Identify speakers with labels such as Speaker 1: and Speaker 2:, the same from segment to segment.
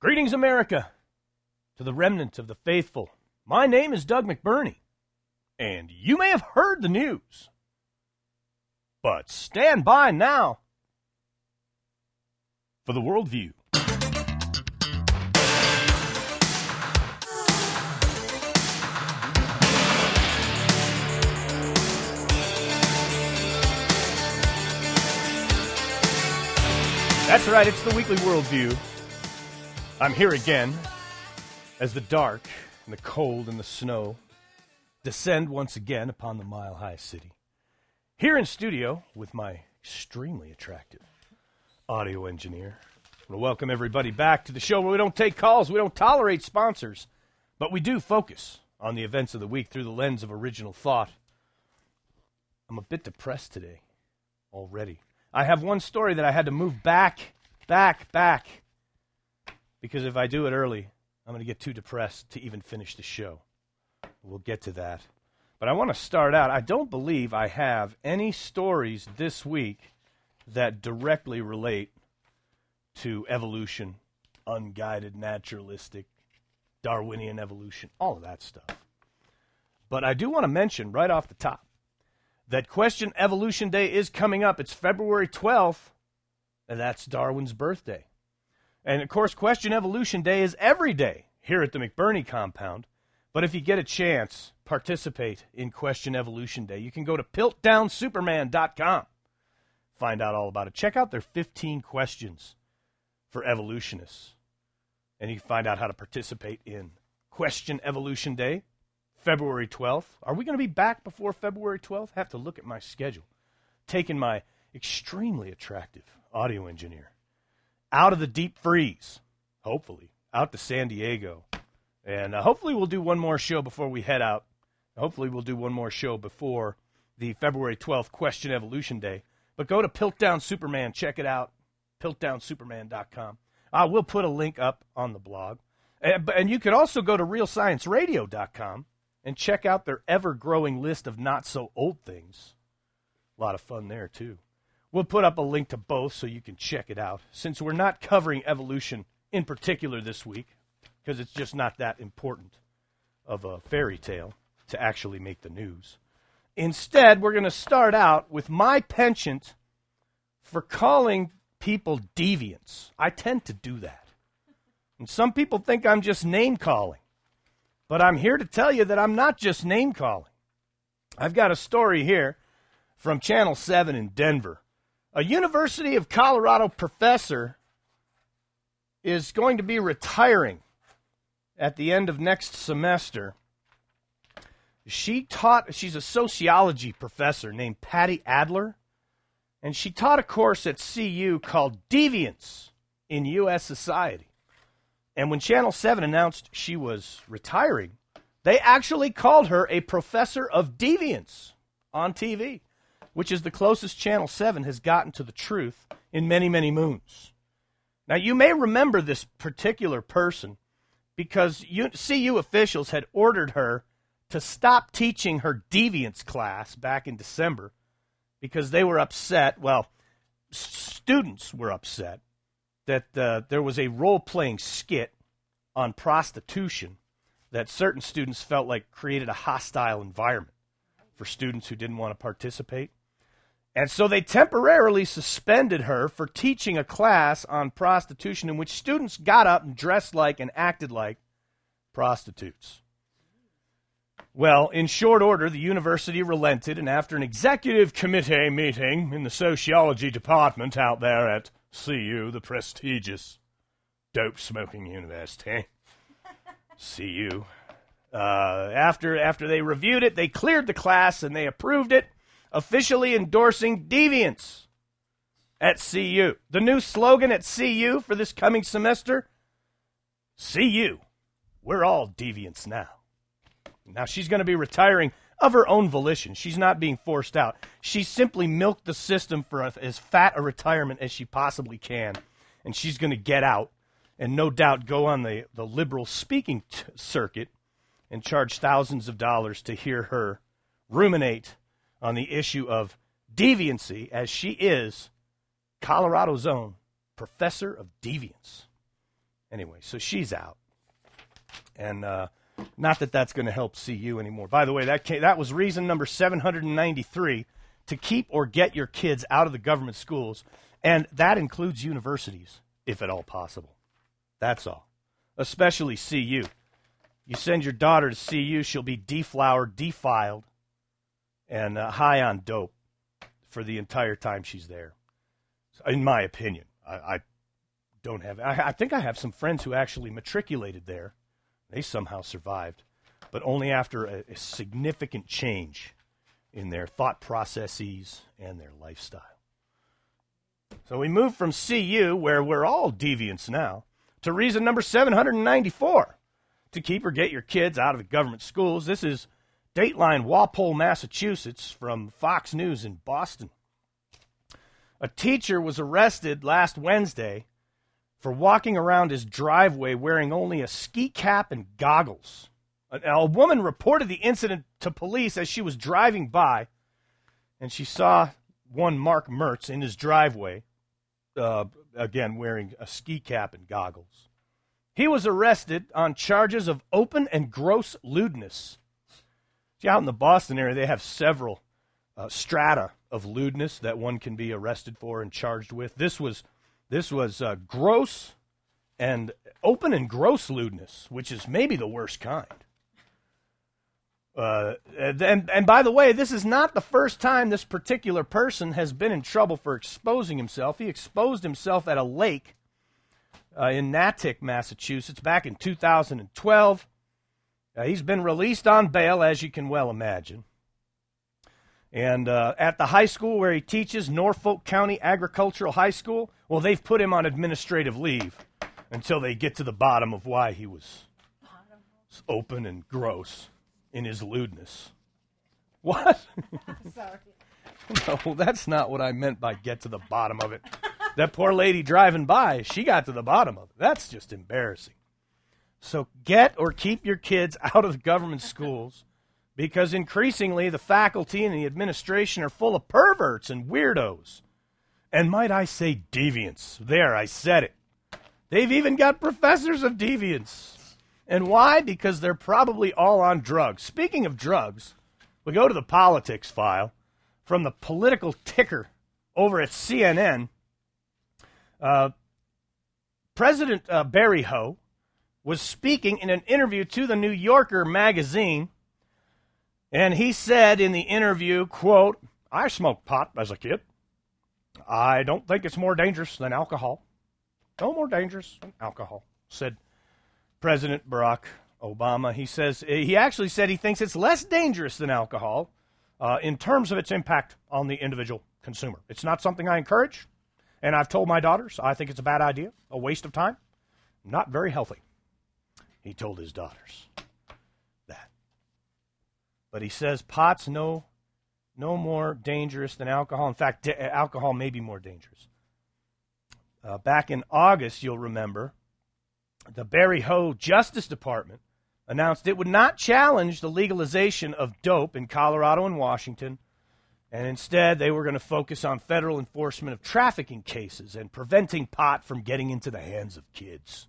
Speaker 1: Greetings, America, to the remnant of the faithful. My name is Doug McBurney, and you may have heard the news. But stand by now for the worldview. That's right, it's the weekly worldview. I'm here again as the dark and the cold and the snow descend once again upon the mile-high city. Here in studio with my extremely attractive audio engineer. I want to welcome everybody back to the show where we don't take calls, we don't tolerate sponsors, but we do focus on the events of the week through the lens of original thought. I'm a bit depressed today already. I have one story that I had to move back. Because if I do it early, I'm going to get too depressed to even finish the show. We'll get to that. But I want to start out. I don't believe I have any stories this week that directly relate to evolution, unguided, naturalistic, Darwinian evolution, all of that stuff. But I do want to mention right off the top that Question Evolution Day is coming up. It's February 12th, and that's Darwin's birthday. And, of course, Question Evolution Day is every day here at the McBurney compound. But if you get a chance, participate in Question Evolution Day. You can go to piltdownsuperman.com. Find out all about it. Check out their 15 questions for evolutionists. And you can find out how to participate in Question Evolution Day, February 12th. Are we going to be back before February 12th? I have to look at my schedule. Taking my extremely attractive audio engineer out of the deep freeze, hopefully, out to San Diego. And hopefully we'll do one more show before we head out. Hopefully we'll do one more show before the February 12th Question Evolution Day. But go to Piltdown Superman. Check it out, piltdownsuperman.com. We'll put a link up on the blog. And you could also go to realscienceradio.com and check out their ever-growing list of not-so-old things. A lot of fun there, too. We'll put up a link to both so you can check it out, since we're not covering evolution in particular this week, because it's just not that important of a fairy tale to actually make the news. Instead, we're going to start out with my penchant for calling people deviants. I tend to do that. And some people think I'm just name-calling. But I'm here to tell you that I'm not just name-calling. I've got a story here from Channel 7 in Denver. A University of Colorado professor is going to be retiring at the end of next semester. She's a sociology professor named Patty Adler, and she taught a course at CU called Deviance in U.S. Society. And when Channel 7 announced she was retiring, they actually called her a professor of deviance on TV, which is the closest Channel 7 has gotten to the truth in many, many moons. Now, you may remember this particular person because CU officials had ordered her to stop teaching her deviance class back in December because they were upset. Well, students were upset that there was a role-playing skit on prostitution that certain students felt like created a hostile environment for students who didn't want to participate. And so they temporarily suspended her for teaching a class on prostitution in which students got up and dressed like and acted like prostitutes. Well, in short order, the university relented, and after an executive committee meeting in the sociology department out there at CU, the prestigious dope-smoking university, CU, after they reviewed it, they cleared the class and they approved it, officially endorsing deviance at CU. The new slogan at CU for this coming semester, CU, we're all deviants now. Now, she's going to be retiring of her own volition. She's not being forced out. She simply milked the system for as fat a retirement as she possibly can, and she's going to get out and no doubt go on the liberal speaking circuit and charge thousands of dollars to hear her ruminate on the issue of deviancy, as she is Colorado's own professor of deviance. Anyway, so she's out. And not that that's going to help CU anymore. By the way, that was reason number 793 to keep or get your kids out of the government schools. And that includes universities, if at all possible. That's all. Especially CU. You send your daughter to CU, she'll be deflowered, defiled, and high on dope for the entire time she's there. In my opinion. I don't have. I think I have some friends who actually matriculated there. They somehow survived, but only after a significant change in their thought processes and their lifestyle. So we move from CU, where we're all deviants now, to reason number 794 to keep or get your kids out of the government schools. This is Dateline Walpole, Massachusetts, from Fox News in Boston. A teacher was arrested last Wednesday for walking around his driveway wearing only a ski cap and goggles. A woman reported the incident to police as she was driving by, and she saw one Mark Mertz in his driveway, again wearing a ski cap and goggles. He was arrested on charges of open and gross lewdness. See, out in the Boston area, they have several strata of lewdness that one can be arrested for and charged with. This was gross and open and gross lewdness, which is maybe the worst kind. And by the way, this is not the first time this particular person has been in trouble for exposing himself. He exposed himself at a lake in Natick, Massachusetts, back in 2012. He's been released on bail, as you can well imagine. And at the high school where he teaches, Norfolk County Agricultural High School, well, they've put him on administrative leave until they get to the bottom of why he was open and gross in his lewdness. What?
Speaker 2: Sorry.
Speaker 1: No, that's not what I meant by get to the bottom of it. That poor lady driving by, she got to the bottom of it. That's just embarrassing. So get or keep your kids out of the government schools, because increasingly the faculty and the administration are full of perverts and weirdos. And might I say deviants. There, I said it. They've even got professors of deviance. And why? Because they're probably all on drugs. Speaking of drugs, we go to the politics file from the political ticker over at CNN. President Barry Ho was speaking in an interview to the New Yorker magazine, and he said in the interview, quote, "I smoked pot as a kid. I don't think it's more dangerous than alcohol. No more dangerous than alcohol," said President Barack Obama. He actually said he thinks it's less dangerous than alcohol in terms of its impact on the individual consumer. It's not something I encourage, and I've told my daughters I think it's a bad idea, a waste of time, not very healthy. He told his daughters that. But he says pot's no more dangerous than alcohol. In fact, alcohol may be more dangerous. Back in August, you'll remember, the Barry Ho Justice Department announced it would not challenge the legalization of dope in Colorado and Washington, and instead they were going to focus on federal enforcement of trafficking cases and preventing pot from getting into the hands of kids.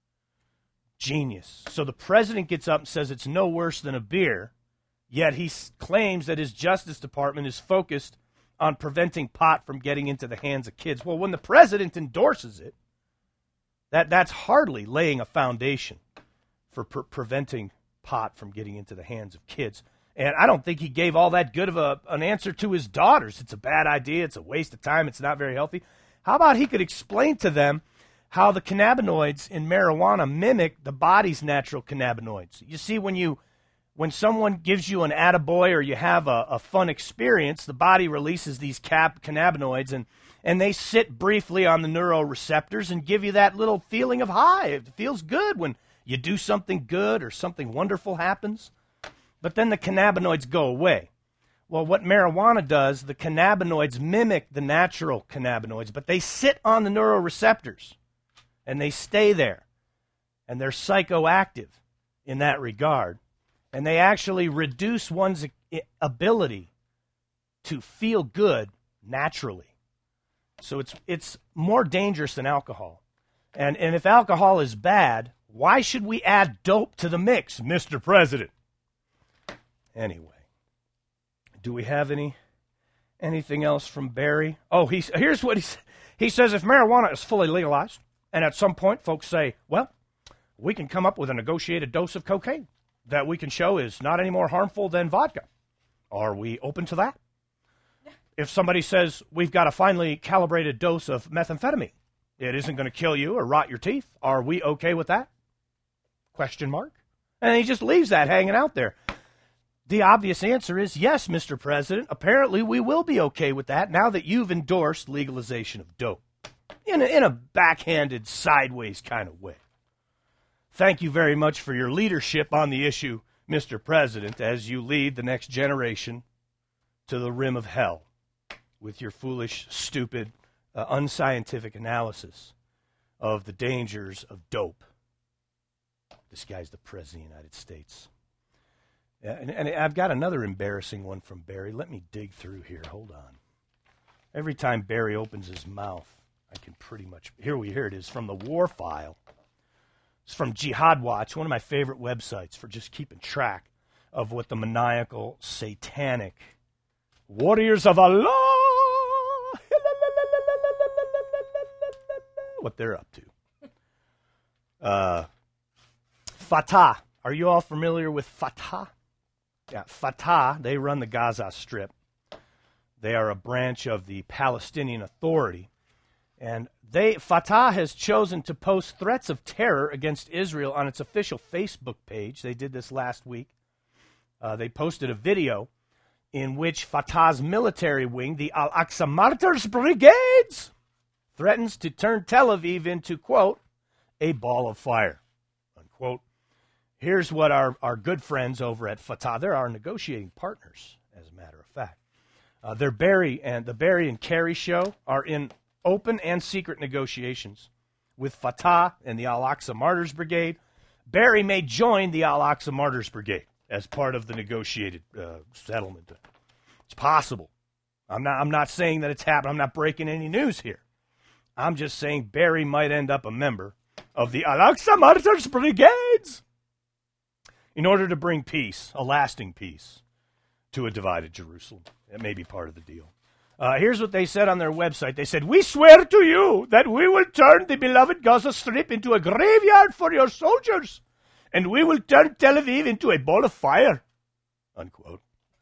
Speaker 1: Genius. So the president gets up and says it's no worse than a beer, yet he claims that his Justice Department is focused on preventing pot from getting into the hands of kids. Well, when the president endorses it, that's hardly laying a foundation for preventing pot from getting into the hands of kids. And I don't think he gave all that good of an answer to his daughters. It's a bad idea. It's a waste of time. It's not very healthy. How about he could explain to them how the cannabinoids in marijuana mimic the body's natural cannabinoids? You see, when someone gives you an attaboy or you have a fun experience, the body releases these cannabinoids, and they sit briefly on the neuroreceptors and give you that little feeling of high. It feels good when you do something good or something wonderful happens. But then the cannabinoids go away. Well, what marijuana does, the cannabinoids mimic the natural cannabinoids, but they sit on the neuroreceptors, and they stay there. And they're psychoactive in that regard. And they actually reduce one's ability to feel good naturally. So it's more dangerous than alcohol. And if alcohol is bad, why should we add dope to the mix, Mr. President? Anyway, do we have anything else from Barry? Oh, here's what he says. If marijuana is fully legalized, and at some point folks say, well, we can come up with a negotiated dose of cocaine that we can show is not any more harmful than vodka. Are we open to that? If somebody says we've got a finely calibrated dose of methamphetamine, it isn't going to kill you or rot your teeth, are we okay with that? Question mark. And he just leaves that hanging out there. The obvious answer is yes, Mr. President. Apparently we will be okay with that now that you've endorsed legalization of dope in a backhanded, sideways kind of way. Thank you very much for your leadership on the issue, Mr. President, as you lead the next generation to the rim of hell with your foolish, stupid, unscientific analysis of the dangers of dope. This guy's the President of the United States. And I've got another embarrassing one from Barry. Let me dig through here. Hold on. Every time Barry opens his mouth, I can pretty much... Here it is, from the War File. It's from Jihad Watch, one of my favorite websites for just keeping track of what the maniacal, satanic warriors of Allah, what they're up to. Fatah. Are you all familiar with Fatah? Yeah, Fatah, they run the Gaza Strip. They are a branch of the Palestinian Authority. And Fatah has chosen to post threats of terror against Israel on its official Facebook page. They did this last week. They posted a video in which Fatah's military wing, the Al-Aqsa Martyrs Brigades, threatens to turn Tel Aviv into, quote, a ball of fire, unquote. Here's what our good friends over at Fatah, they're our negotiating partners, as a matter of fact. The Barry and Kerry show are in open and secret negotiations with Fatah and the Al-Aqsa Martyrs Brigade. Barry may join the Al-Aqsa Martyrs Brigade as part of the negotiated settlement. It's possible. I'm not saying that it's happened. I'm not breaking any news here. I'm just saying Barry might end up a member of the Al-Aqsa Martyrs Brigades in order to bring peace, a lasting peace, to a divided Jerusalem. It may be part of the deal. Here's what they said on their website. They said, "We swear to you that we will turn the beloved Gaza Strip into a graveyard for your soldiers, and we will turn Tel Aviv into a ball of fire," unquote.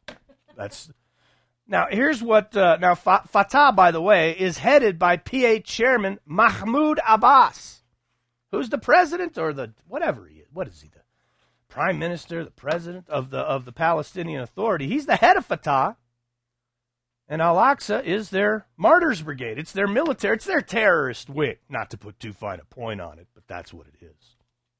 Speaker 1: Now, here's what... Fatah, by the way, is headed by PA Chairman Mahmoud Abbas, who's the president or the... whatever he is. What is he, the prime minister, the president of the Palestinian Authority? He's the head of Fatah. And Al-Aqsa is their martyrs brigade. It's their military. It's their terrorist wing. Not to put too fine a point on it, but that's what it is.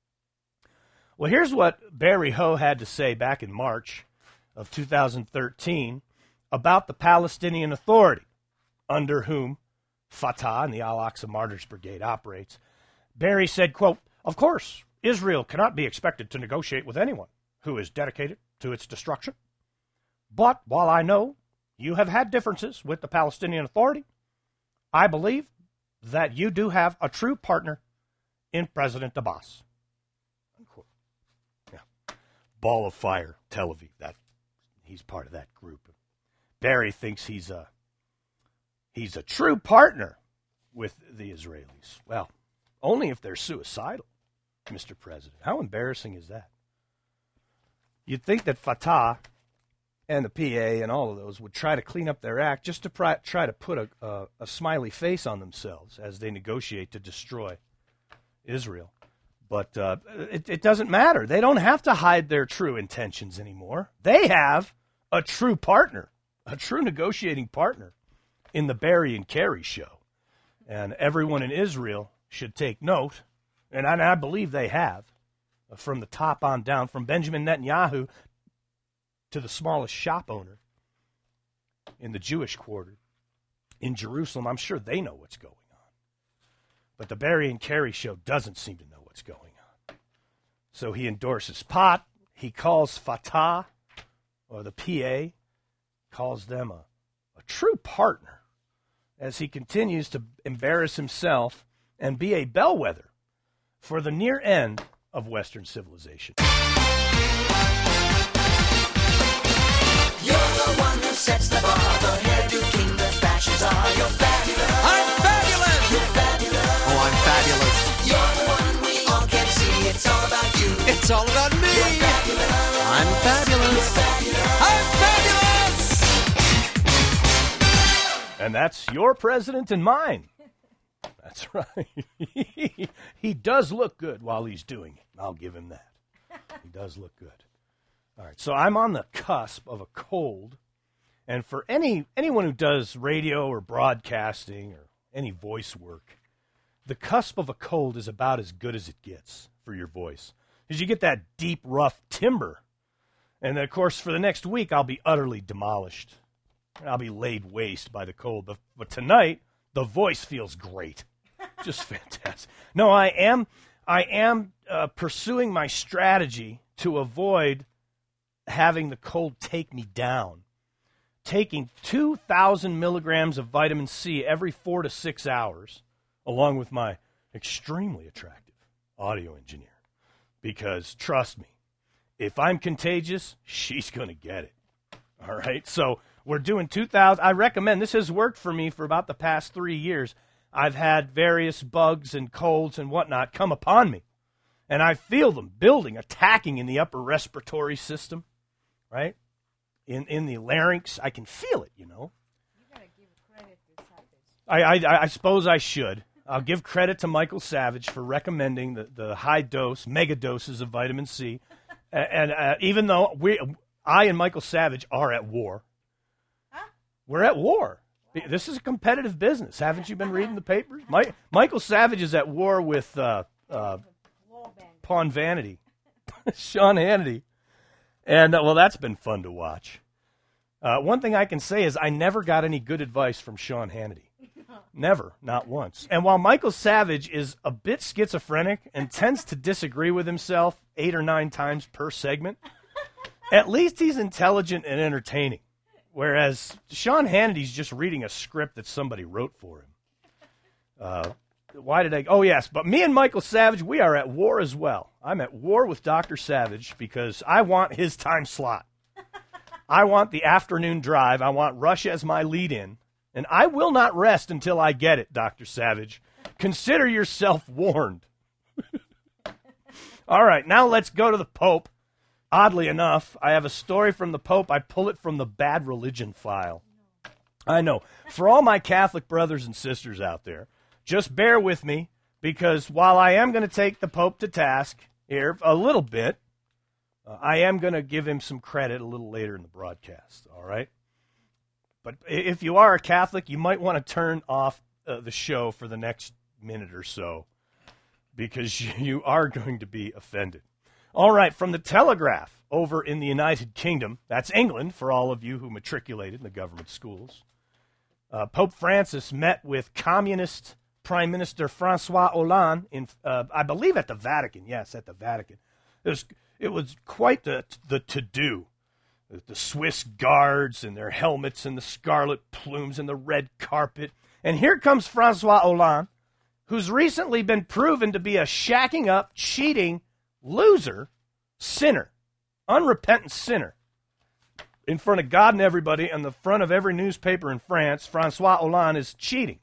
Speaker 1: Well, here's what Barry Ho had to say back in March of 2013 about the Palestinian Authority, under whom Fatah and the Al-Aqsa Martyrs Brigade operates. Barry said, quote, "Of course, Israel cannot be expected to negotiate with anyone who is dedicated to its destruction. But while I know you have had differences with the Palestinian Authority, I believe that you do have a true partner in President Abbas." Unquote. Yeah. Ball of fire, Tel Aviv. He's part of that group. Barry thinks he's a true partner with the Israelis. Well, only if they're suicidal, Mr. President. How embarrassing is that? You'd think that Fatah and the PA and all of those would try to clean up their act just to try to put a smiley face on themselves as they negotiate to destroy Israel. But it doesn't matter. They don't have to hide their true intentions anymore. They have a true partner, a true negotiating partner in the Barry and Kerry show. And everyone in Israel should take note, and I believe they have, from the top on down, from Benjamin Netanyahu to the smallest shop owner in the Jewish quarter in Jerusalem. I'm sure they know what's going on. But the Barry and Kerry show doesn't seem to know what's going on. So he endorses pot. He calls Fatah, or the PA, calls them a true partner as he continues to embarrass himself and be a bellwether for the near end of Western civilization.
Speaker 2: You're the one who sets the bar, the hairdo king, the fashion czar. You're fabulous.
Speaker 3: I'm fabulous.
Speaker 2: You're fabulous.
Speaker 3: Oh, I'm fabulous.
Speaker 2: You're the one we all can see. It's all about you.
Speaker 3: It's all about me.
Speaker 2: You're fabulous.
Speaker 3: I'm fabulous.
Speaker 2: You're fabulous.
Speaker 3: I'm fabulous.
Speaker 1: And that's your president and mine. That's right. He does look good while he's doing it. I'll give him that. He does look good. All right, so I'm on the cusp of a cold, and for anyone who does radio or broadcasting or any voice work, the cusp of a cold is about as good as it gets for your voice, because you get that deep, rough timbre. And then, of course, for the next week, I'll be utterly demolished. I'll be laid waste by the cold. But tonight, the voice feels great. Just fantastic. No, I am pursuing my strategy to avoid having the cold take me down. Taking 2,000 milligrams of vitamin C every 4 to 6 hours, along with my extremely attractive audio engineer. Because, trust me, if I'm contagious, she's going to get it. All right? So we're doing 2,000. I recommend, this has worked for me for about the past 3 years. I've had various bugs and colds and whatnot come upon me. And I feel them building, attacking in the upper respiratory system, right? In the larynx. I can feel it, you know.
Speaker 4: You gotta give credit to Savage.
Speaker 1: I suppose I should. I'll give credit to Michael Savage for recommending the high dose, mega doses of vitamin C. And even though I and Michael Savage are at war, we're at war. This is a competitive business. Haven't you been reading the papers? Michael Savage is at war with Pawn Vanity, Sean Hannity. And, well, that's been fun to watch. One thing I can say is I never got any good advice from Sean Hannity. Never, not once. And while Michael Savage is a bit schizophrenic and tends to disagree with himself 8 or 9 times per segment, at least he's intelligent and entertaining. Whereas Sean Hannity's just reading a script that somebody wrote for him. Why did I? Oh, yes. But me and Michael Savage, we are at war as well. I'm at war with Dr. Savage because I want his time slot. I want the afternoon drive. I want Rush as my lead-in. And I will not rest until I get it, Dr. Savage. Consider yourself warned. All right, now let's go to the Pope. Oddly enough, I have a story from the Pope. I pull it from the Bad Religion file. I know. For all my Catholic brothers and sisters out there, just bear with me, because while I am going to take the Pope to task here a little bit, I am going to give him some credit a little later in the broadcast, all right? But if you are a Catholic, you might want to turn off the show for the next minute or so, because you are going to be offended. All right, from the Telegraph over in the United Kingdom, that's England for all of you who matriculated in the government schools. Pope Francis met with Communist Prime Minister Francois Hollande in, I believe, at the Vatican. Yes, at the Vatican. It was quite the to-do. The Swiss guards and their helmets and the scarlet plumes and the red carpet. And here comes Francois Hollande, who's recently been proven to be a shacking up, cheating, loser, sinner, unrepentant sinner. In front of God and everybody, on the front of every newspaper in France, Francois Hollande is cheating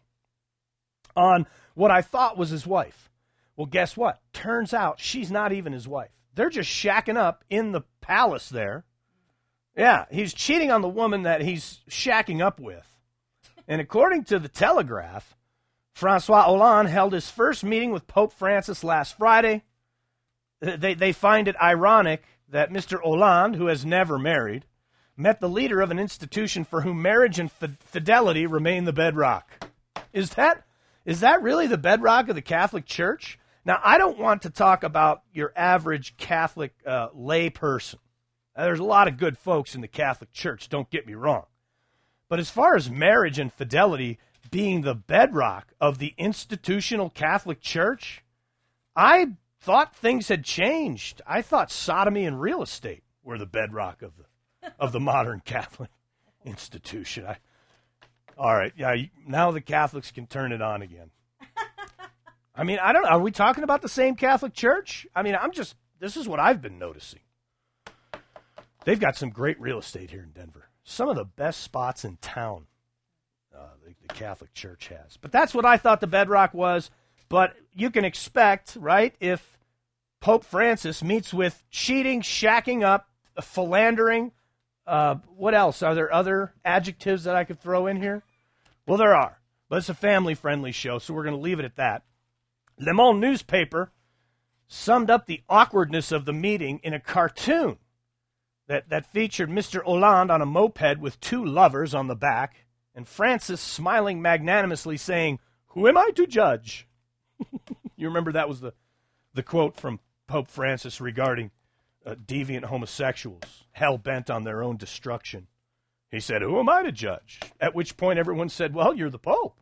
Speaker 1: on what I thought was his wife. Well, guess what? Turns out she's not even his wife. They're just shacking up in the palace there. Yeah, he's cheating on the woman that he's shacking up with. And according to the Telegraph, Francois Hollande held his first meeting with Pope Francis last Friday. They find it ironic that Mr. Hollande, who has never married, met the leader of an institution for whom marriage and fidelity remain the bedrock. Is that really the bedrock of the Catholic Church? Now, I don't want to talk about your average Catholic lay person. There's a lot of good folks in the Catholic Church, don't get me wrong. But as far as marriage and fidelity being the bedrock of the institutional Catholic Church, I thought things had changed. I thought sodomy and real estate were the bedrock of the modern Catholic institution. All right, yeah, now the Catholics can turn it on again. I mean, I don't know. Are we talking about the same Catholic Church? I mean, this is what I've been noticing. They've got some great real estate here in Denver. Some of the best spots in town the Catholic Church has. But that's what I thought the bedrock was. But you can expect, right, if Pope Francis meets with cheating, shacking up, philandering, what else? Are there other adjectives that I could throw in here? Well, there are. But it's a family-friendly show, so we're going to leave it at that. Le Monde newspaper summed up the awkwardness of the meeting in a cartoon that featured Mr. Hollande on a moped with two lovers on the back, and Francis smiling magnanimously saying, "Who am I to judge?" You remember that was the quote from Pope Francis regarding deviant homosexuals, hell-bent on their own destruction. He said, "Who am I to judge?" At which point everyone said, "Well, you're the Pope."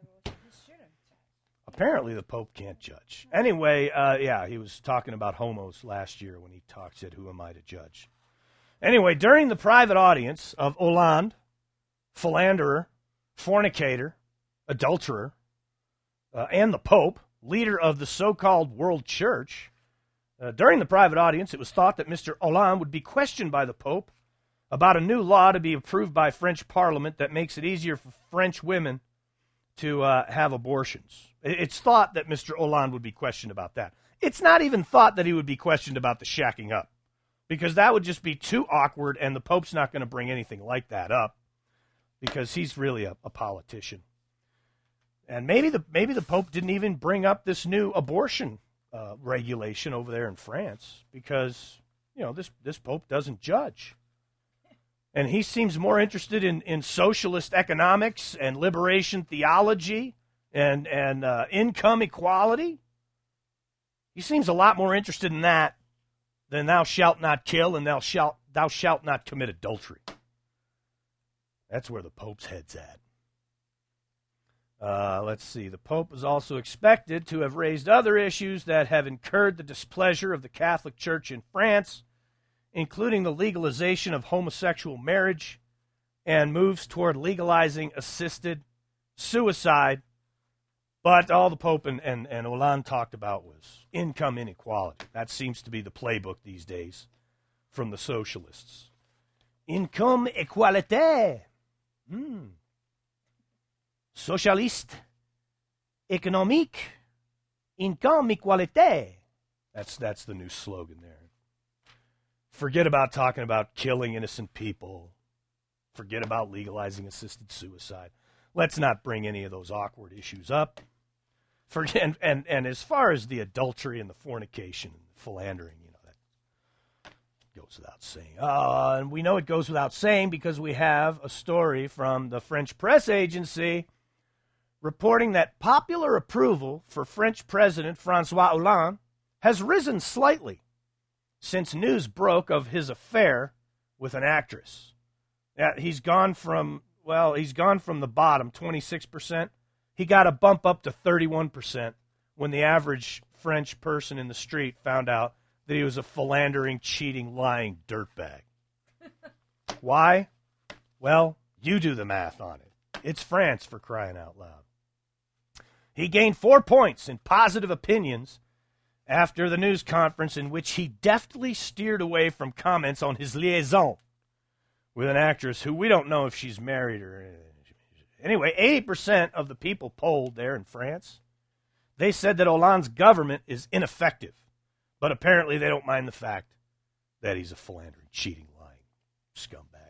Speaker 1: Apparently the Pope can't judge. Anyway, he was talking about homos last year when he said, "Who am I to judge?" Anyway, during the private audience of Hollande, philanderer, fornicator, adulterer, and the Pope, leader of the so-called World Church, during the private audience, it was thought that Mr. Hollande would be questioned by the Pope about a new law to be approved by French Parliament that makes it easier for French women to have abortions. It's thought that Mr. Hollande would be questioned about that. It's not even thought that he would be questioned about the shacking up, because that would just be too awkward, and the Pope's not going to bring anything like that up, because he's really a politician. And maybe the Pope didn't even bring up this new abortion regulation over there in France, because this Pope doesn't judge. And he seems more interested in socialist economics and liberation theology and income equality. He seems a lot more interested in that than "thou shalt not kill" and thou shalt not commit adultery. That's where the Pope's head's at. Let's see. The Pope is also expected to have raised other issues that have incurred the displeasure of the Catholic Church in France, including the legalization of homosexual marriage and moves toward legalizing assisted suicide. But all the Pope and Hollande talked about was income inequality. That seems to be the playbook these days from the socialists. Income égalité. Socialiste économique. Income égalité. That's the new slogan there. Forget about talking about killing innocent people. Forget about legalizing assisted suicide. Let's not bring any of those awkward issues up. And as far as the adultery and the fornication and the philandering, that goes without saying. And we know it goes without saying because we have a story from the French press agency reporting that popular approval for French President François Hollande has risen slightly since news broke of his affair with an actress. He's gone from the bottom, 26%. He got a bump up to 31% when the average French person in the street found out that he was a philandering, cheating, lying dirtbag. Why? Well, you do the math on it. It's France, for crying out loud. He gained 4 points in positive opinions after the news conference in which he deftly steered away from comments on his liaison with an actress who we don't know if she's married or anything. Anyway, 80% of the people polled there in France, they said that Hollande's government is ineffective. But apparently they don't mind the fact that he's a philandering, cheating, lying scumbag.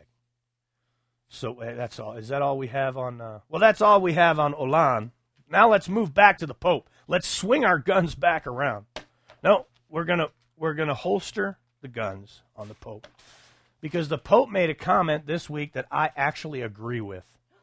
Speaker 1: So that's all. Is that all we have on... that's all we have on Hollande. Now let's move back to the Pope. Let's swing our guns back around. No, we're gonna holster the guns on the Pope. Because the Pope made a comment this week that I actually agree with.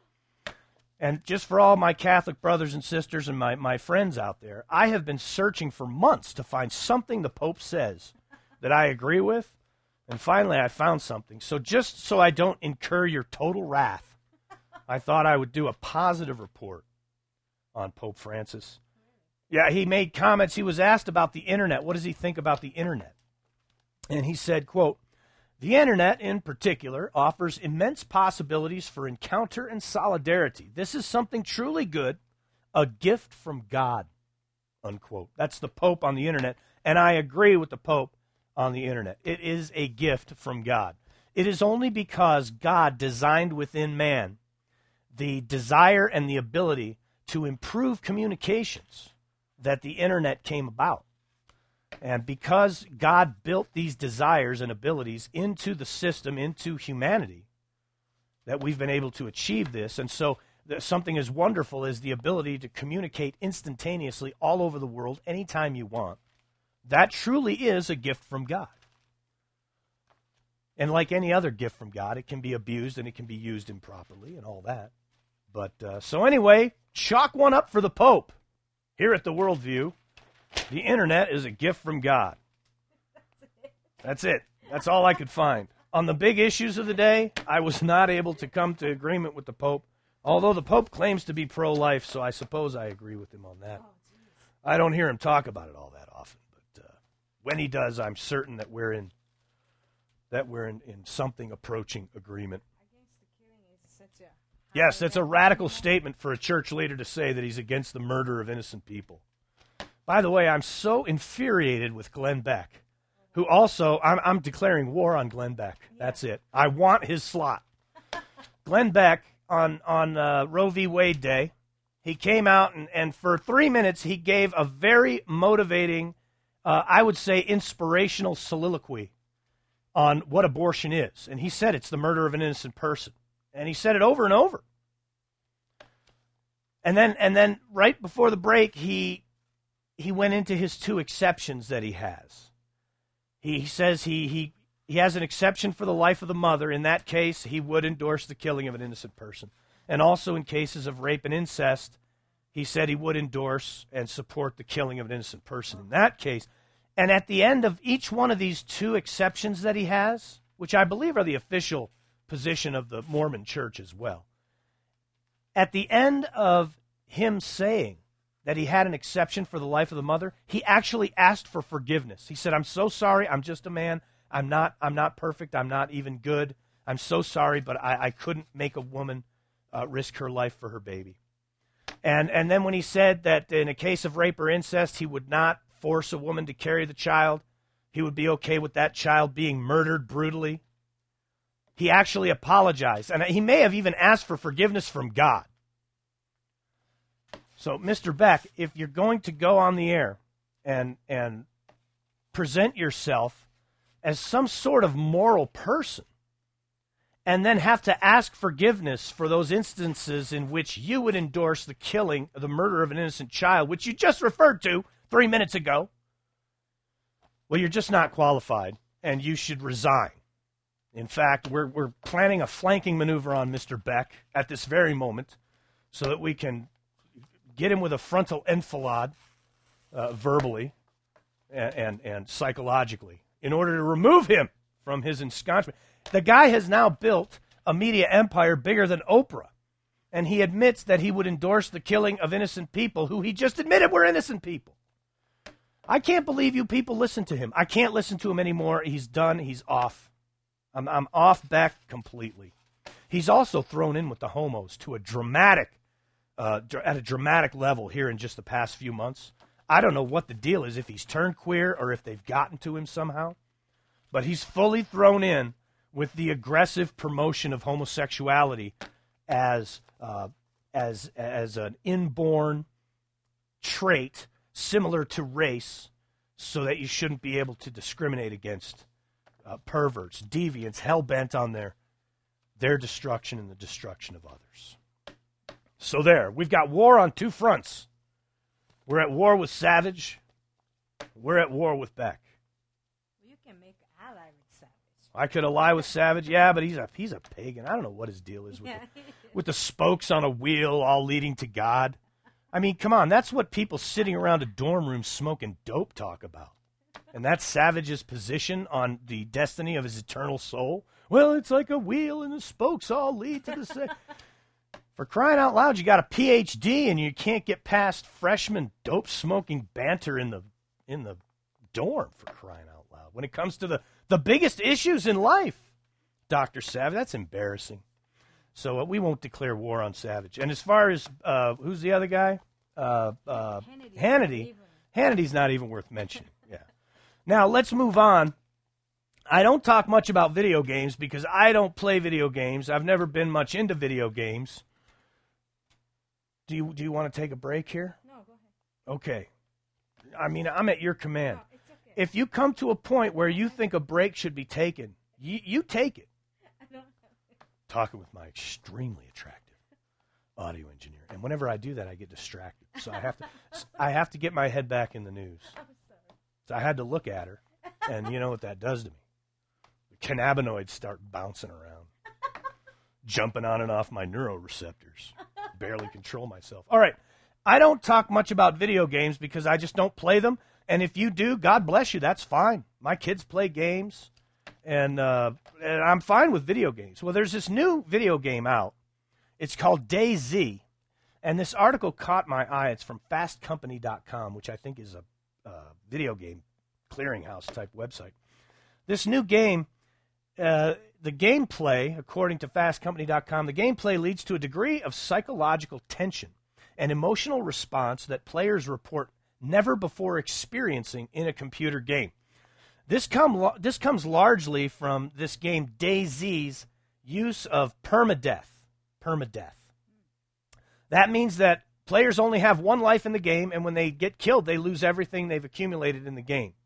Speaker 1: And just for all my Catholic brothers and sisters and my friends out there, I have been searching for months to find something the Pope says that I agree with. And finally I found something. So just so I don't incur your total wrath, I thought I would do a positive report on Pope Francis. Yeah, he made comments. He was asked about the internet. What does he think about the internet? And he said, quote, "The internet, in particular, offers immense possibilities for encounter and solidarity. This is something truly good, a gift from God." unquote. That's the Pope on the internet, and I agree with the Pope on the internet. It is a gift from God. It is only because God designed within man the desire and the ability to improve communications that the internet came about. And because God built these desires and abilities into the system, into humanity, that we've been able to achieve this. And so something as wonderful as the ability to communicate instantaneously all over the world anytime you want. That truly is a gift from God. And like any other gift from God, it can be abused and it can be used improperly and all that. But so anyway, chalk one up for the Pope. Here at the Worldview, the internet is a gift from God. That's it. That's all I could find. On the big issues of the day, I was not able to come to agreement with the Pope, although the Pope claims to be pro-life, so I suppose I agree with him on that. I don't hear him talk about it all that often, but when he does, I'm certain that we're in something approaching agreement.
Speaker 4: Against the killing is such a
Speaker 1: Yes, that's a radical statement for a church leader to say that he's against the murder of innocent people. By the way, I'm so infuriated with Glenn Beck, who also, I'm declaring war on Glenn Beck. That's it. I want his slot. Glenn Beck, on Roe v. Wade Day, he came out and for 3 minutes he gave a very motivating, I would say inspirational soliloquy on what abortion is. And he said it's the murder of an innocent person. And he said it over and over. And then right before the break, he went into his 2 exceptions that he has. He says he has an exception for the life of the mother. In that case, he would endorse the killing of an innocent person. And also in cases of rape and incest, he said he would endorse and support the killing of an innocent person in that case. And at the end of each one of these 2 exceptions that he has, which I believe are the official position of the Mormon Church as well, at the end of him saying that he had an exception for the life of the mother, he actually asked for forgiveness. He said, "I'm so sorry. I'm just a man. I'm not perfect. I'm not even good. I'm so sorry, but I couldn't make a woman risk her life for her baby." And then when he said that in a case of rape or incest, he would not force a woman to carry the child, he would be okay with that child being murdered brutally, he actually apologized. And he may have even asked for forgiveness from God. So, Mr. Beck, if you're going to go on the air and present yourself as some sort of moral person and then have to ask forgiveness for those instances in which you would endorse the killing, the murder of an innocent child, which you just referred to 3 minutes ago, well, you're just not qualified, and you should resign. In fact, we're planning a flanking maneuver on Mr. Beck at this very moment so that we can get him with a frontal enfilade verbally and psychologically in order to remove him from his ensconcement. The guy has now built a media empire bigger than Oprah, and he admits that he would endorse the killing of innocent people who he just admitted were innocent people. I can't believe you people listen to him. I can't listen to him anymore. He's done. He's off. I'm off Beck completely. He's also thrown in with the homos to a dramatic at a dramatic level here in just the past few months. I don't know what the deal is, if he's turned queer or if they've gotten to him somehow. But he's fully thrown in with the aggressive promotion of homosexuality as an inborn trait similar to race, so that you shouldn't be able to discriminate against perverts, deviants, hell-bent on their destruction and the destruction of others. So there, we've got war on 2 fronts. We're at war with Savage. We're at war with Beck.
Speaker 4: You can make an ally with Savage.
Speaker 1: I could ally with Savage, yeah, but he's a pagan. I don't know what his deal is with the spokes on a wheel all leading to God. I mean, come on, that's what people sitting around a dorm room smoking dope talk about. And that's Savage's position on the destiny of his eternal soul. Well, it's like a wheel and the spokes all lead to the same. For crying out loud, you got a PhD and you can't get past freshman dope-smoking banter in the dorm, for crying out loud. When it comes to the biggest issues in life, Dr. Savage, that's embarrassing. So we won't declare war on Savage. And as far as, who's the other guy? Hannity. Hannity's not even worth mentioning. Yeah. Now, let's move on. I don't talk much about video games because I don't play video games. I've never been much into video games. Do you want to take a break here?
Speaker 4: No, go ahead.
Speaker 1: Okay. I mean, I'm at your command.
Speaker 4: No, it's okay.
Speaker 1: If you come to a point where you think a break should be taken, you take it.
Speaker 4: I don't know.
Speaker 1: Talking with my extremely attractive audio engineer, and whenever I do that, I get distracted. So I have to get my head back in the news.
Speaker 4: I'm sorry.
Speaker 1: So I had to look at her, and you know what that does to me. The cannabinoids start bouncing around, jumping on and off my neuroreceptors. Barely control myself. All right, I don't talk much about video games because I just don't play them. And if you do, God bless you. That's fine. My kids play games, and I'm fine with video games. Well, there's this new video game out. It's called DayZ, and this article caught my eye. It's from FastCompany.com, which I think is a video game clearinghouse type website. This new game, the gameplay, according to FastCompany.com, the gameplay leads to a degree of psychological tension and emotional response that players report never before experiencing in a computer game. This comes largely from this game DayZ's use of permadeath. That means that players only have one life in the game, and when they get killed, they lose everything they've accumulated in the game.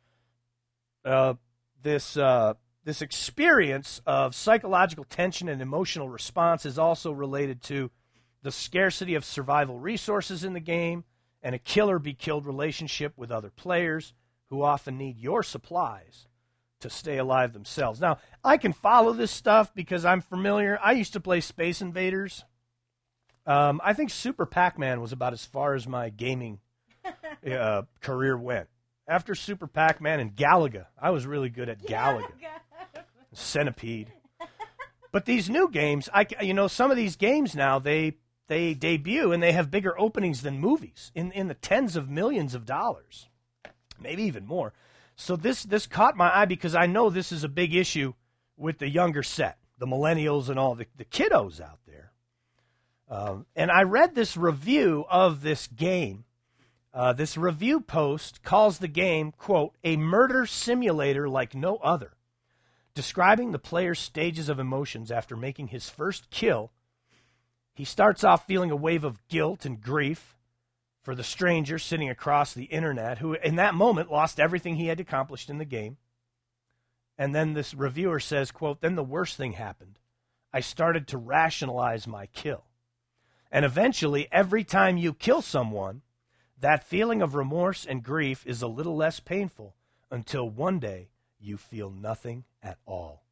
Speaker 1: This experience of psychological tension and emotional response is also related to the scarcity of survival resources in the game and a kill-or-be-killed relationship with other players who often need your supplies to stay alive themselves. Now, I can follow this stuff because I'm familiar. I used to play Space Invaders. I think Super Pac-Man was about as far as my gaming career went. After Super Pac-Man and Galaga, I was really good at Galaga. Centipede. But these new games, some of these games now, they debut and they have bigger openings than movies in the tens of millions of dollars, maybe even more. So this caught my eye because I know this is a big issue with the younger set, the millennials and all the kiddos out there. And I read this review of this game. This review post calls the game, quote, a murder simulator like no other. Describing the player's stages of emotions after making his first kill, he starts off feeling a wave of guilt and grief for the stranger sitting across the internet who, in that moment, lost everything he had accomplished in the game. And then this reviewer says, quote, then the worst thing happened. I started to rationalize my kill. And eventually, every time you kill someone, that feeling of remorse and grief is a little less painful until one day you feel nothing at all.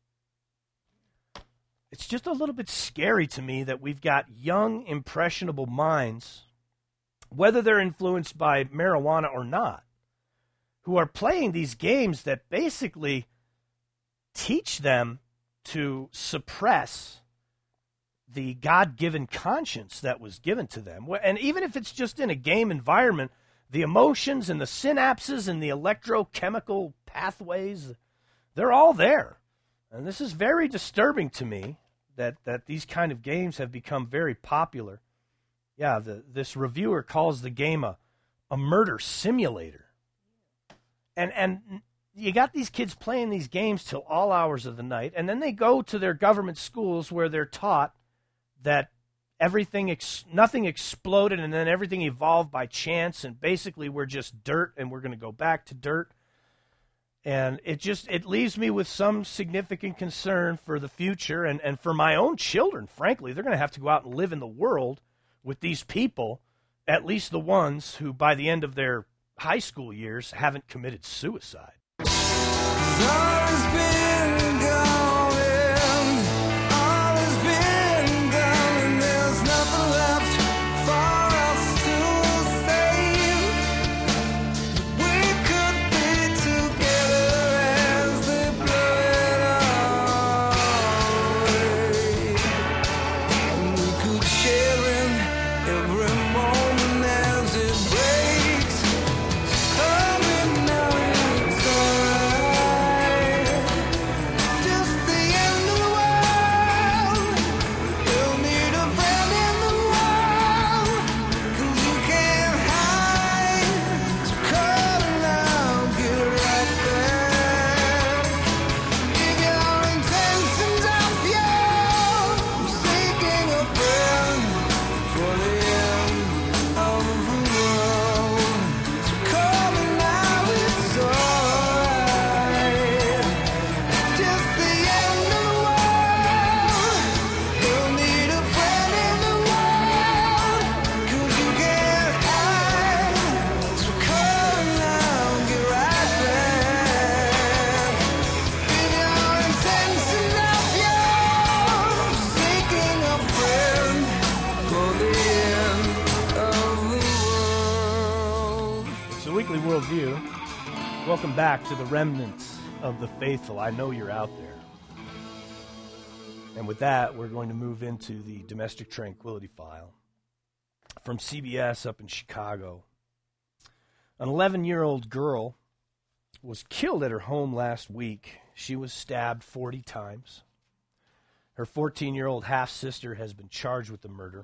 Speaker 1: It's just a little bit scary to me that we've got young, impressionable minds, whether they're influenced by marijuana or not, who are playing these games that basically teach them to suppress the God-given conscience that was given to them. And even if it's just in a game environment, the emotions and the synapses and the electrochemical pathways, they're all there. And this is very disturbing to me that these kind of games have become very popular. Yeah, this reviewer calls the game a murder simulator. And you got these kids playing these games till all hours of the night, and then they go to their government schools where they're taught that nothing exploded and then everything evolved by chance, and basically we're just dirt and we're going to go back to dirt. And it leaves me with some significant concern for the future and for my own children, frankly. They're going to have to go out and live in the world with these people, at least the ones who by the end of their high school years haven't committed suicide. welcome back to the remnants of the faithful. I know you're out there. And with that, we're going to move into the domestic tranquility file from CBS up in Chicago. An 11-year-old girl was killed at her home last week. She was stabbed 40 times. Her 14-year-old half-sister has been charged with the murder.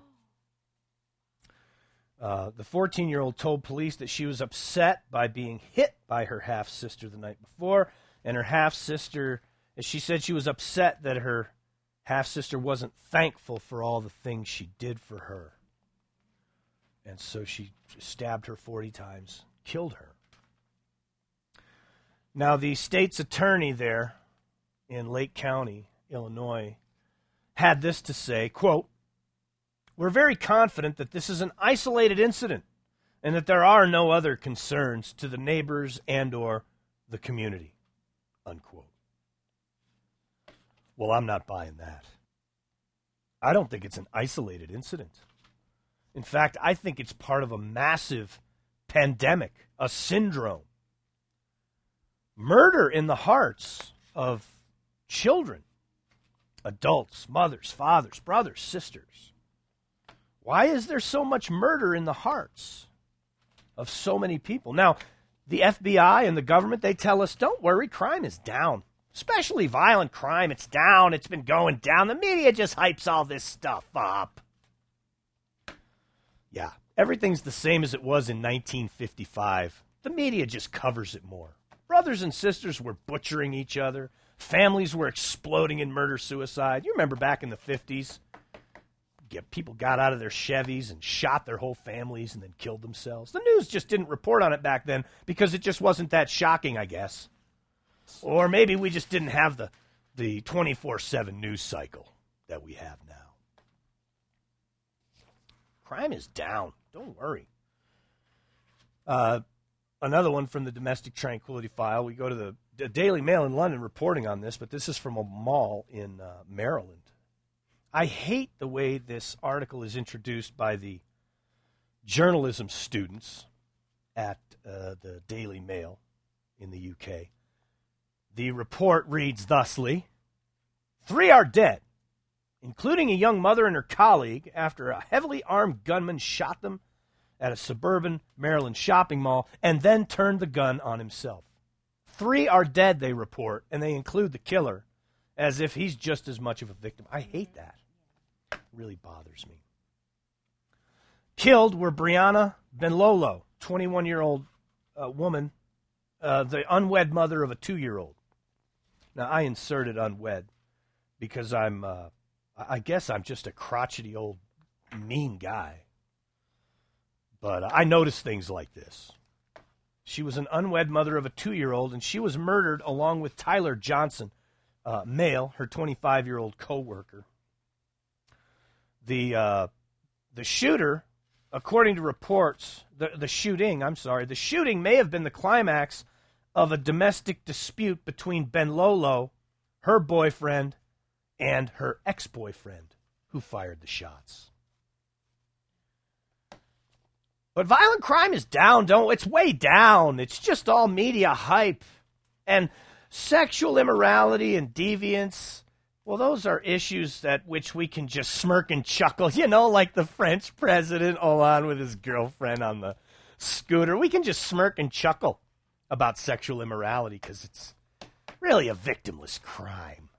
Speaker 1: The 14-year-old told police that she was upset by being hit by her half-sister the night before, and her half-sister, she said she was upset that her half-sister wasn't thankful for all the things she did for her. And so she stabbed her 40 times, killed her. Now, the state's attorney there in Lake County, Illinois, had this to say, quote, "We're very confident that this is an isolated incident and that there are no other concerns to the neighbors and or the community," unquote. Well, I'm not buying that. I don't think it's an isolated incident. In fact, I think it's part of a massive pandemic, a syndrome. Murder in the hearts of children, adults, mothers, fathers, brothers, sisters. Why is there so much murder in the hearts of so many people? Now, the FBI and the government, they tell us, don't worry, crime is down. Especially violent crime, it's down. It's been going down. The media just hypes all this stuff up. Yeah, everything's the same as it was in 1955. The media just covers it more. Brothers and sisters were butchering each other. Families were exploding in murder-suicide. You remember back in the 50s? People got out of their Chevys and shot their whole families and then killed themselves. The news just didn't report on it back then because it just wasn't that shocking, I guess. Or maybe we just didn't have the 24/7 news cycle that we have now. Crime is down. Don't worry. Another one from the domestic tranquility file. We go to the Daily Mail in London reporting on this, but this is from a mall in Maryland. I hate the way this article is introduced by the journalism students at the Daily Mail in the UK. The report reads thusly: 3 are dead, including a young mother and her colleague, after a heavily armed gunman shot them at a suburban Maryland shopping mall and then turned the gun on himself. 3 are dead, they report, and they include the killer, as if he's just as much of a victim. I hate that. It really bothers me. Killed were Brianna Benlolo, 21-year-old woman, the unwed mother of a 2-year-old. Now, I inserted unwed because I guess I'm just a crotchety old mean guy. But I notice things like this. She was an unwed mother of a 2-year-old, and she was murdered along with Tyler Johnson, male, her 25-year-old co-worker. The shooter, according to reports, the shooting may have been the climax of a domestic dispute between Benlolo, her boyfriend, and her ex-boyfriend, who fired the shots. But violent crime is down, it's way down. It's just all media hype. And sexual immorality and deviance, well, those are issues that which we can just smirk and chuckle, like the French president Hollande with his girlfriend on the scooter. We can just smirk and chuckle about sexual immorality because it's really a victimless crime.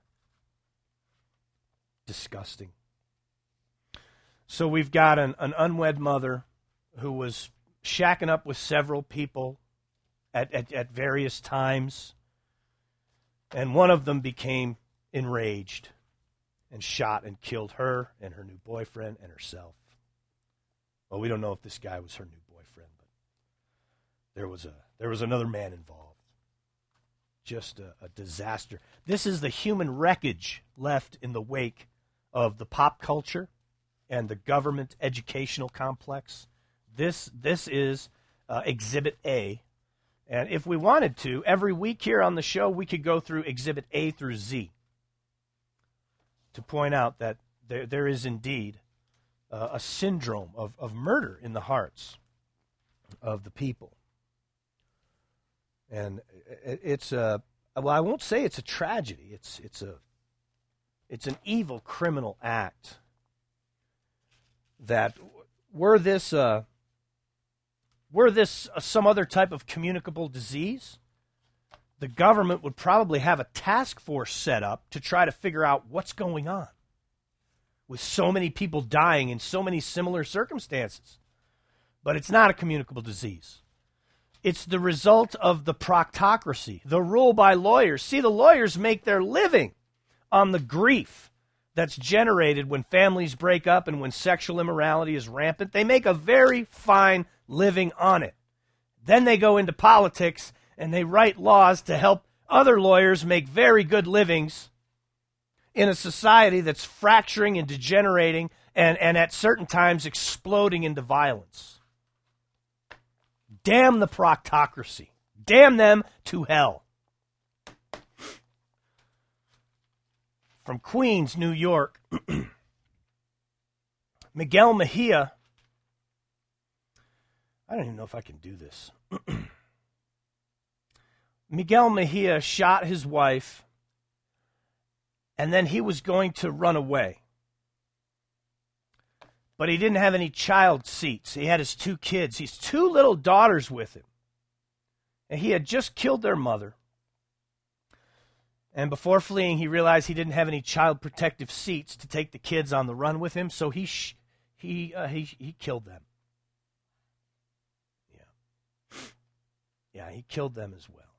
Speaker 1: Disgusting. So we've got an unwed mother who was shacking up with several people at various times, and one of them became enraged and shot and killed her and her new boyfriend and herself. Well, we don't know if this guy was her new boyfriend, but there was another man involved. Just a disaster. This is the human wreckage left in the wake of the pop culture and the government educational complex. This is Exhibit A. And if we wanted to, every week here on the show, we could go through Exhibit A through Z to point out that there is indeed a syndrome of murder in the hearts of the people. And it's a, well, I won't say it's a tragedy. It's an evil criminal act that were this some other type of communicable disease, the government would probably have a task force set up to try to figure out what's going on with so many people dying in so many similar circumstances. But it's not a communicable disease. It's the result of the proctocracy, the rule by lawyers. See, the lawyers make their living on the grief that's generated when families break up and when sexual immorality is rampant. They make a very fine living on it. Then they go into politics and they write laws to help other lawyers make very good livings in a society that's fracturing and degenerating and at certain times exploding into violence. Damn the proctocracy. Damn them to hell. From Queens, New York, Miguel Mejia. I don't even know if I can do this. Miguel Mejia shot his wife, and then he was going to run away. But he didn't have any child seats. He had his 2 kids. He's 2 little daughters with him. And he had just killed their mother. And before fleeing, he realized he didn't have any child protective seats to take the kids on the run with him, so he killed them. Yeah, he killed them as well.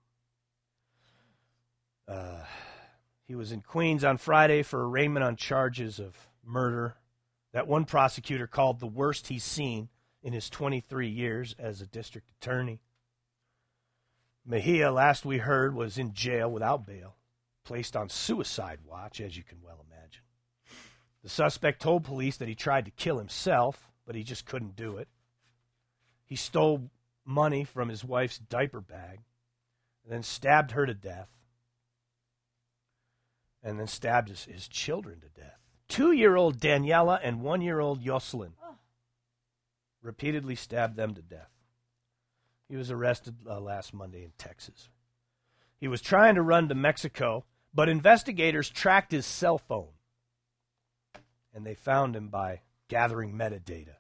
Speaker 1: He was in Queens on Friday for arraignment on charges of murder that one prosecutor called the worst he's seen in his 23 years as a district attorney. Mejia, last we heard, was in jail without bail, placed on suicide watch, as you can well imagine. The suspect told police that he tried to kill himself, but he just couldn't do it. He stole money from his wife's diaper bag, and then stabbed her to death, and then stabbed his children to death. 2-year-old Daniela and 1-year-old Jocelyn. Repeatedly stabbed them to death. He was arrested last Monday in Texas. He was trying to run to Mexico, but investigators tracked his cell phone, and they found him by gathering metadata.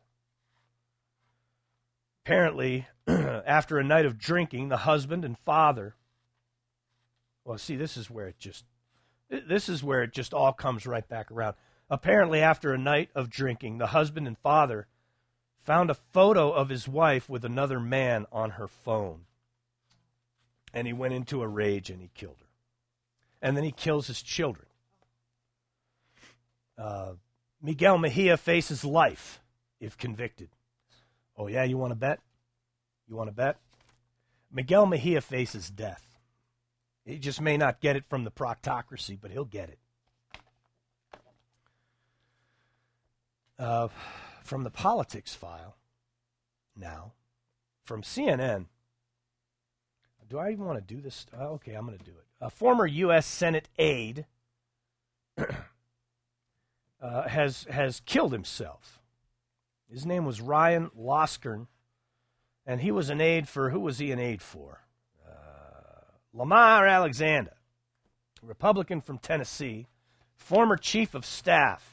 Speaker 1: Apparently, after a night of drinking, the husband and father, well, see, this is where it just all comes right back around. Apparently, after a night of drinking, the husband and father found a photo of his wife with another man on her phone. And he went into a rage and he killed her. And then he kills his children. Miguel Mejia faces life if convicted. Oh, yeah, you want to bet? You want to bet? Miguel Mejia faces death. He just may not get it from the proctocracy, but he'll get it. From the politics file, now, from CNN. Do I even want to do this? Okay, I'm going to do it. A former U.S. Senate aide has killed himself. His name was Ryan Loskern, and he was an aide for, who was he an aide for? Lamar Alexander, Republican from Tennessee, former chief of staff.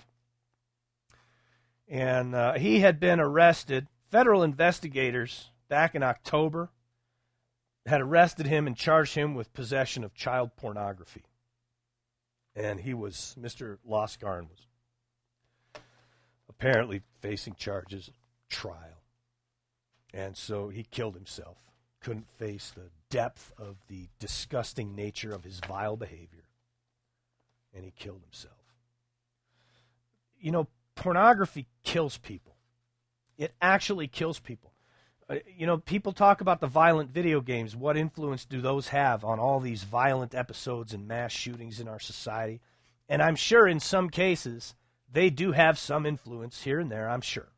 Speaker 1: And he had been arrested. Federal investigators back in October had arrested him and charged him with possession of child pornography. And Mr. Loskern was apparently facing charges, trial. And so he killed himself. Couldn't face the depth of the disgusting nature of his vile behavior. And he killed himself. You know, pornography kills people. It actually kills people. People talk about the violent video games. What influence do those have on all these violent episodes and mass shootings in our society? And I'm sure in some cases, they do have some influence here and there, I'm sure.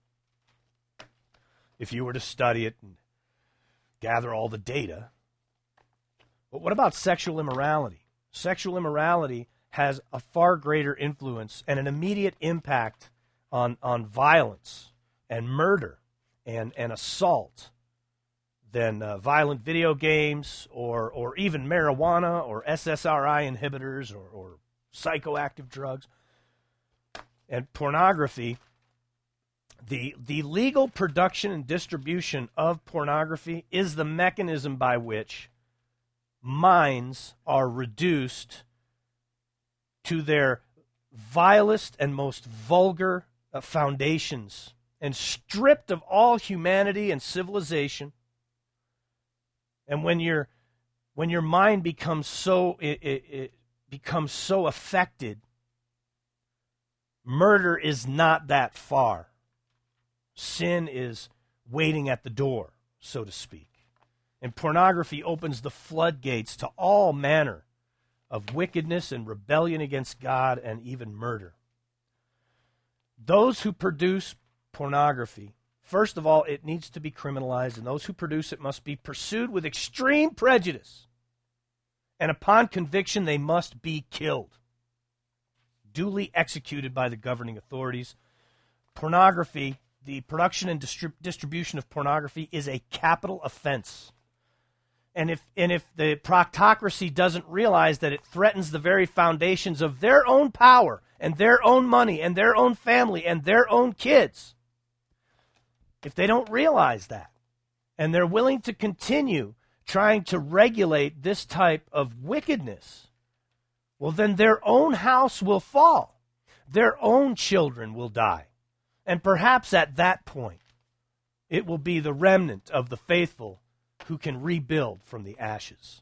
Speaker 1: If you were to study it and gather all the data. But what about sexual immorality? Sexual immorality has a far greater influence and an immediate impact on violence and murder and assault than violent video games or even marijuana or SSRI inhibitors or psychoactive drugs. And pornography, the legal production and distribution of pornography is the mechanism by which minds are reduced to their vilest and most vulgar foundations and stripped of all humanity and civilization. And when your mind becomes so it becomes so affected, murder is not that far. Sin is waiting at the door, so to speak. And pornography opens the floodgates to all manner of wickedness and rebellion against God and even murder. Those who produce pornography, first of all, it needs to be criminalized, and those who produce it must be pursued with extreme prejudice. And upon conviction, they must be killed, duly executed by the governing authorities. Pornography, the production and distribution of pornography is a capital offense. And if the proctocracy doesn't realize that it threatens the very foundations of their own power and their own money and their own family and their own kids, if they don't realize that, and they're willing to continue trying to regulate this type of wickedness, well, then their own house will fall. Their own children will die. And perhaps at that point, it will be the remnant of the faithful who can rebuild from the ashes.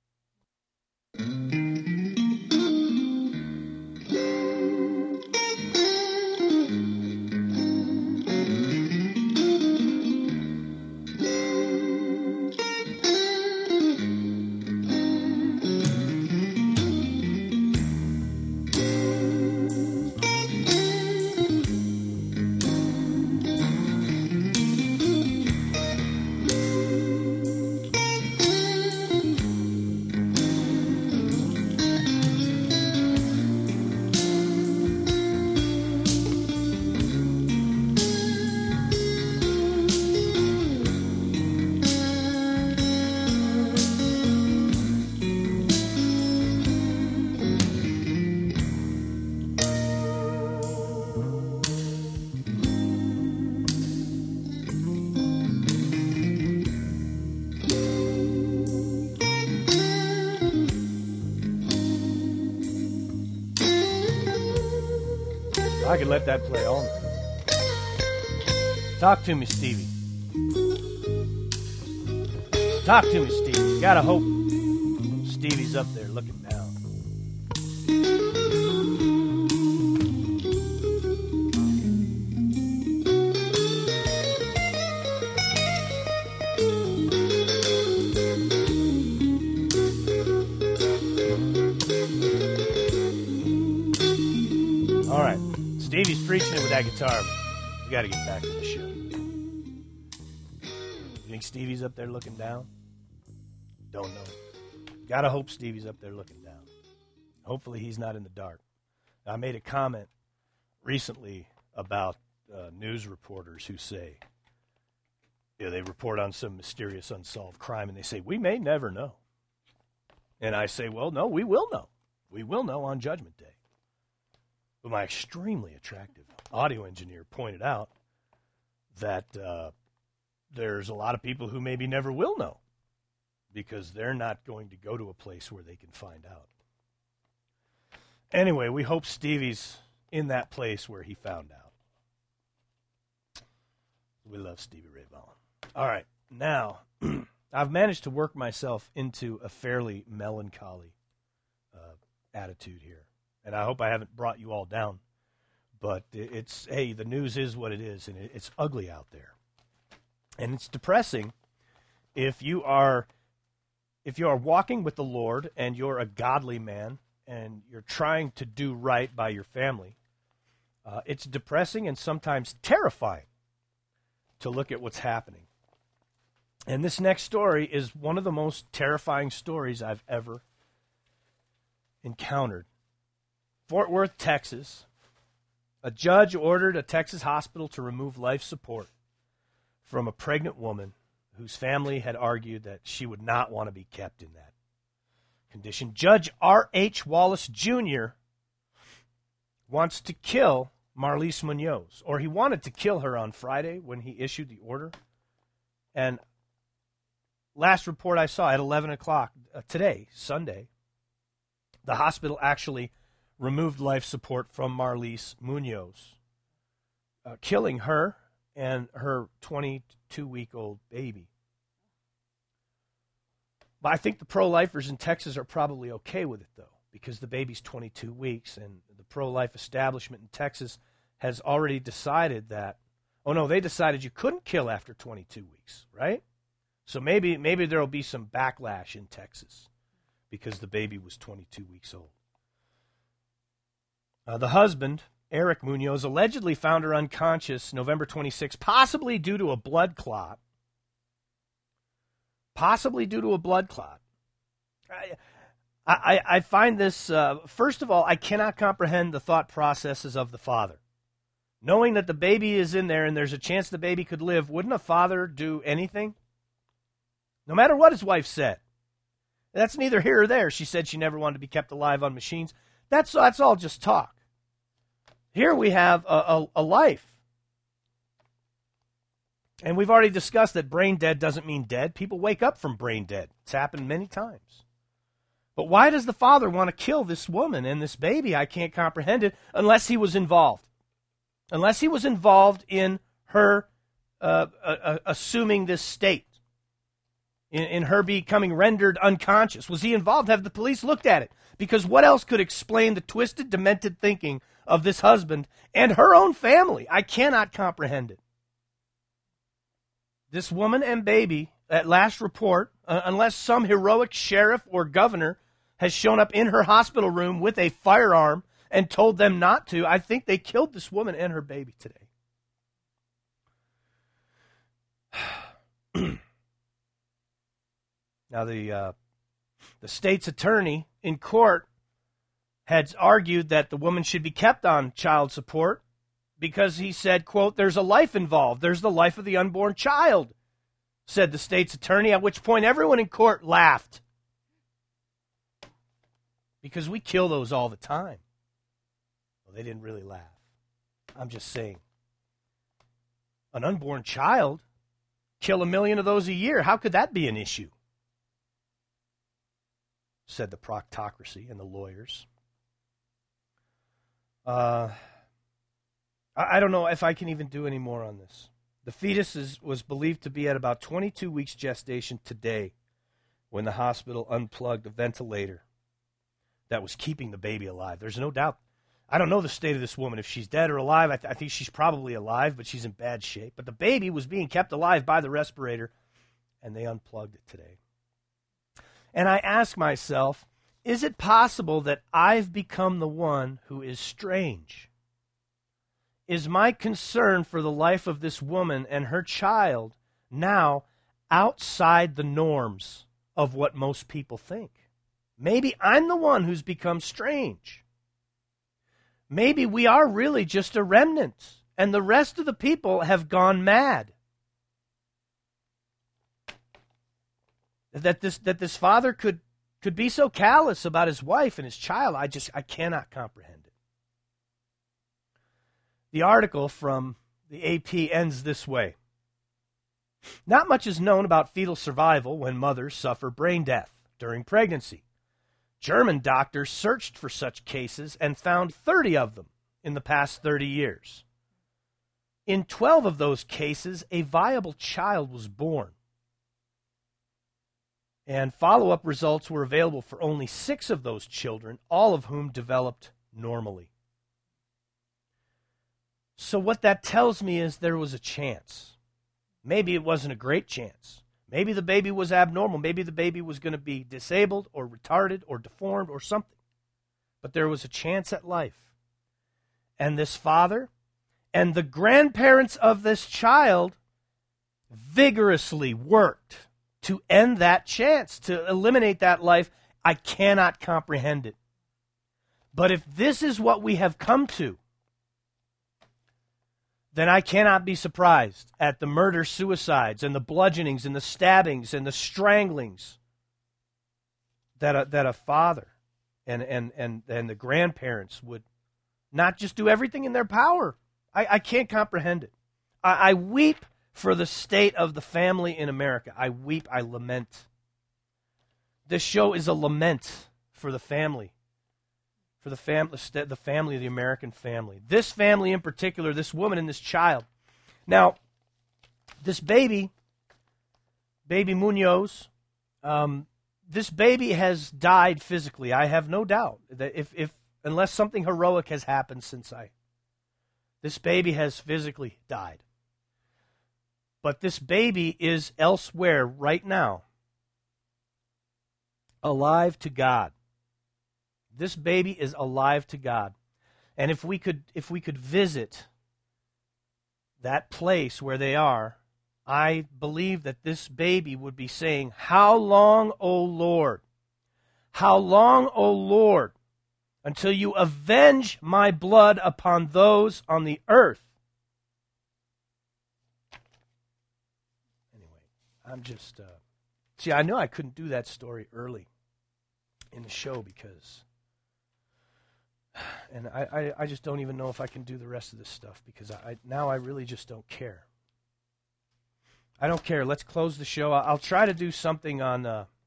Speaker 1: I could let that play all night. Talk to me, Stevie. Talk to me, Stevie. Gotta hope Stevie's up there looking down. All right. Stevie's preaching it with that guitar, but we got to get back to the show. You think Stevie's up there looking down? Don't know. Got to hope Stevie's up there looking down. Hopefully he's not in the dark. I made a comment recently about news reporters who say, they report on some mysterious unsolved crime, and they say, we may never know. And I say, well, no, we will know. We will know on Judgment Day. But my extremely attractive audio engineer pointed out that there's a lot of people who maybe never will know because they're not going to go to a place where they can find out. Anyway, we hope Stevie's in that place where he found out. We love Stevie Ray Vaughan. All right, now I've managed to work myself into a fairly melancholy attitude here. And I hope I haven't brought you all down. But it's, hey, the news is what it is, and it's ugly out there. And it's depressing if you are walking with the Lord and you're a godly man and you're trying to do right by your family. It's depressing and sometimes terrifying to look at what's happening. And this next story is one of the most terrifying stories I've ever encountered. Fort Worth, Texas. A judge ordered a Texas hospital to remove life support from a pregnant woman whose family had argued that she would not want to be kept in that condition. Judge R.H. Wallace Jr. wants to kill Marlise Munoz, or he wanted to kill her on Friday when he issued the order. And last report I saw at 11 o'clock today, Sunday, the hospital actually removed life support from Marlise Munoz, killing her and her 22-week-old baby. But I think the pro-lifers in Texas are probably okay with it, though, because the baby's 22 weeks, and the pro-life establishment in Texas has already decided that, oh no, they decided you couldn't kill after 22 weeks, right? So maybe there will be some backlash in Texas because the baby was 22 weeks old. The husband, Eric Munoz, allegedly found her unconscious November 26, possibly due to a blood clot. Possibly due to a blood clot. I find this, first of all, I cannot comprehend the thought processes of the father. Knowing that the baby is in there and there's a chance the baby could live, wouldn't a father do anything? No matter what his wife said. That's neither here or there. She said she never wanted to be kept alive on machines. That's all just talk. Here we have a life. And we've already discussed that brain dead doesn't mean dead. People wake up from brain dead. It's happened many times. But why does the father want to kill this woman and this baby? I can't comprehend it unless he was involved. Unless he was involved in her assuming this state, in her becoming rendered unconscious. Was he involved? Have the police looked at it? Because what else could explain the twisted, demented thinking of this husband and her own family? I cannot comprehend it. This woman and baby, at last report, unless some heroic sheriff or governor has shown up in her hospital room with a firearm and told them not to, I think they killed this woman and her baby today. Now, the state's attorney in court had argued that the woman should be kept on child support because he said, quote, there's a life involved. There's the life of the unborn child, said the state's attorney, at which point everyone in court laughed. Because we kill those all the time. Well, they didn't really laugh. I'm just saying. An unborn child, kill 1 million of those a year. How could that be an issue? Said the proctocracy and the lawyers. I don't know if I can even do any more on this. The fetus was believed to be at about 22 weeks gestation today when the hospital unplugged a ventilator that was keeping the baby alive. There's no doubt. I don't know the state of this woman, if she's dead or alive. I think she's probably alive, but she's in bad shape. But the baby was being kept alive by the respirator, and they unplugged it today. And I ask myself, is it possible that I've become the one who is strange? Is my concern for the life of this woman and her child now outside the norms of what most people think? Maybe I'm the one who's become strange. Maybe we are really just a remnant, and the rest of the people have gone mad. That this father could be so callous about his wife and his child, I cannot comprehend it. The article from the AP ends this way. Not much is known about fetal survival when mothers suffer brain death during pregnancy. German doctors searched for such cases and found 30 of them in the past 30 years. In 12 of those cases, a viable child was born. And follow-up results were available for only 6 of those children, all of whom developed normally. So what that tells me is there was a chance. Maybe it wasn't a great chance. Maybe the baby was abnormal. Maybe the baby was going to be disabled or retarded or deformed or something. But there was a chance at life. And this father and the grandparents of this child vigorously worked to end that chance, to eliminate that life. I cannot comprehend it. But if this is what we have come to, then I cannot be surprised at the murder-suicides and the bludgeonings and the stabbings and the stranglings that a father and the grandparents would not just do everything in their power. I can't comprehend it. I weep for the state of the family in America. I weep, I lament. This show is a lament for the family. For the family of the American family. This family in particular, this woman and this child. Now, this baby Munoz, this baby has died physically. I have no doubt that unless something heroic has happened this baby has physically died. But this baby is elsewhere right now, alive to God. This baby is alive to God. And if we could visit that place where they are, I believe that this baby would be saying, "How long, O Lord? How long, O Lord, until you avenge my blood upon those on the earth?" Anyway, I'm just... see, I know I couldn't do that story early in the show because... And I just don't even know if I can do the rest of this stuff because now I really just don't care. I don't care. Let's close the show. I'll try to do something on...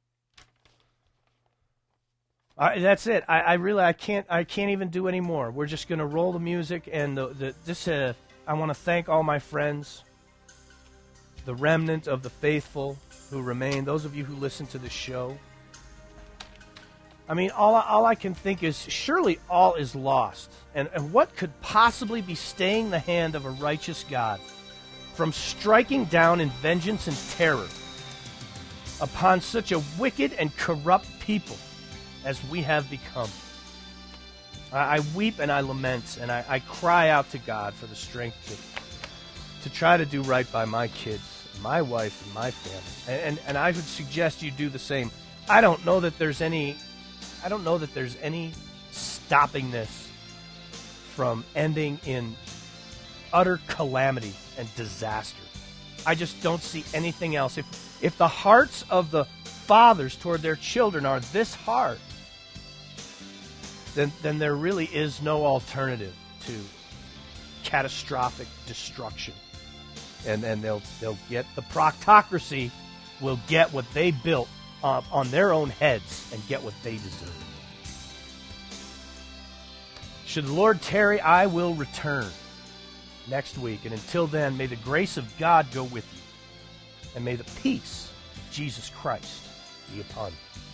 Speaker 1: that's it. I can't even do any more. We're just going to roll the music and I want to thank all my friends, the remnant of the faithful who remain, those of you who listen to the show. I mean, all I can think is, surely all is lost. And what could possibly be staying the hand of a righteous God from striking down in vengeance and terror upon such a wicked and corrupt people as we have become? I weep and I lament, and I cry out to God for the strength to try to do right by my kids, my wife, and my family. And I would suggest you do the same. I don't know that there's any stopping this from ending in utter calamity and disaster. I just don't see anything else. If the hearts of the fathers toward their children are this hard, then there really is no alternative to catastrophic destruction. And they'll get, the proctocracy will get what they built on their own heads and get what they deserve. Should the Lord tarry, I will return next week. And until then, may the grace of God go with you. And may the peace of Jesus Christ be upon you.